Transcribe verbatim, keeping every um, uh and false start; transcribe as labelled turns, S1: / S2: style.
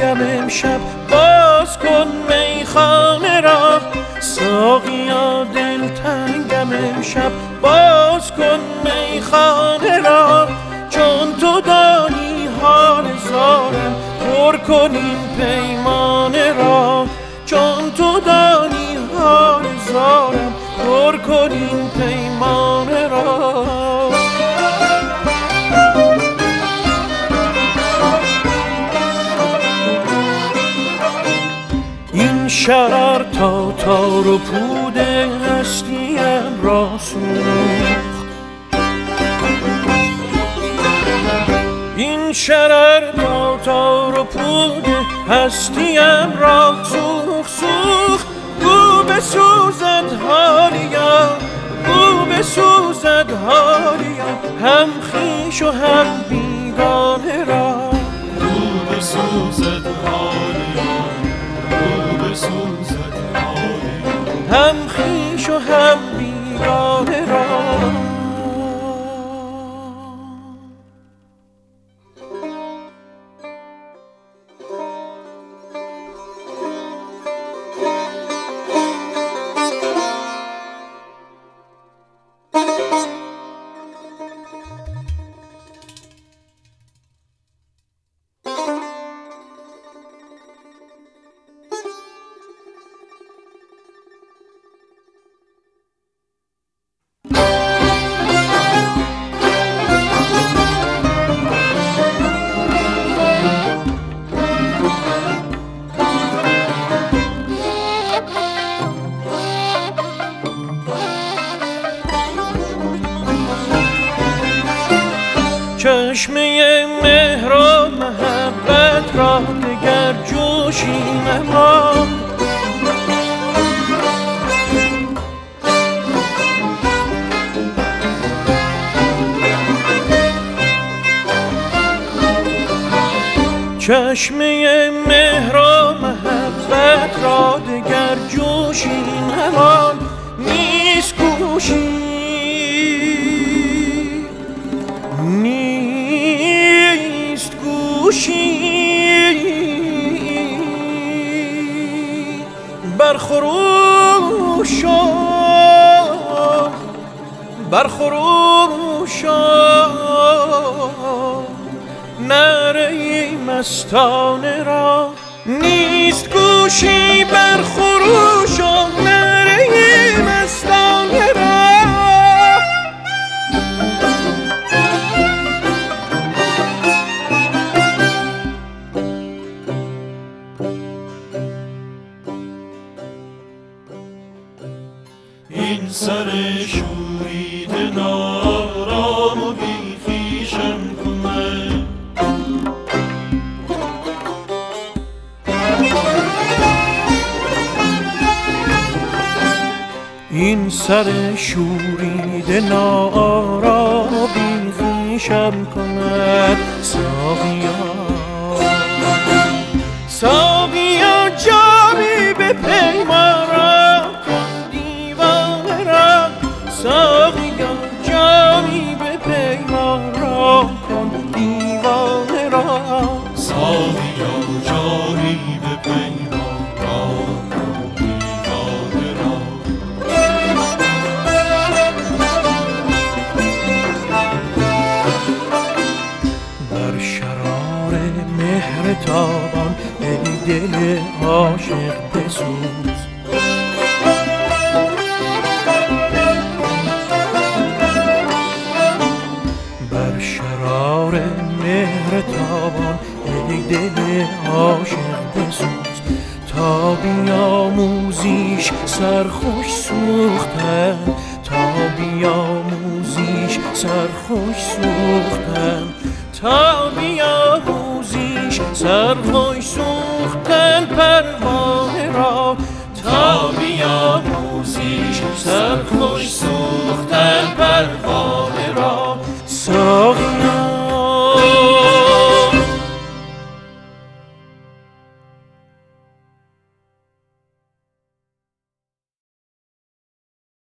S1: دلتنگم امشب باز کن میخانه را. ساقیا دلتنگم امشب باز کن میخانه را. چون تو دانی حال زارم پر کن این پیمانه را. چون تو دانی حال زارم پر کن این پیمانه را. این شرر تا تار و پود هستیم را سوخت. این شرر تا تار و پود هستیم را سوخت سوخت. گو بسوزد حالیا گو بسوزد حالیا هم خویش و هم بیگانه را.
S2: گو بسوزد حالیا گو بسوزد حالیا
S1: هم خویش و هم بیگانه را. چشمه مهر و محبت را دگر جوشی نماند. چشمه مهر و محبت را دگر جوشی نماند. نیست گوشی نیست گوشی برخروشا برخروشا نره مستانه را. نیست گوشی برخروشا نره مستانه را.
S2: این سر شوریده نارام و بی خویشم کنه.
S1: این سر شوریده ناآرام و بی خویشم کند. ساقیا ساقیا جامی به پیمان را کن دیوانه را. ساقیا جامی به پیمان را کن دیوانه را.
S2: ساقیا جامی به پیمان را کن دیوانه را.
S1: بر شرار مهر تابان ای دل عاشق بسوز. بر شرار مهر تابان ای دل عاشق بسوز. تا بیاموزیش سرخوش سوختن تا بیاموزیش سرخوش سوختن تا بیاموزیش سرخوش سوختن پروانه را. تا بیاموزیش سرخوش سوختن پروانه